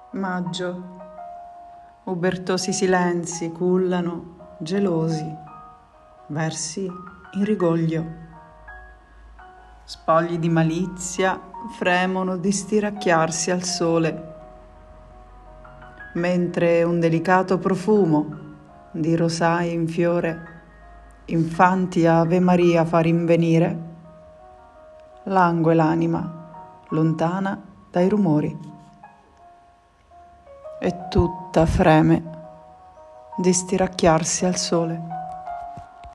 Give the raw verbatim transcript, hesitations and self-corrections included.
Maggio, ubertosi silenzi cullano, gelosi, versi in rigoglio. Spogli di malizia fremono di stiracchiarsi al sole, mentre un delicato profumo di rosai in fiore, infanti Ave Maria fa rinvenire, langue l'anima, lontana dai rumori. E tutta freme di stiracchiarsi al sole.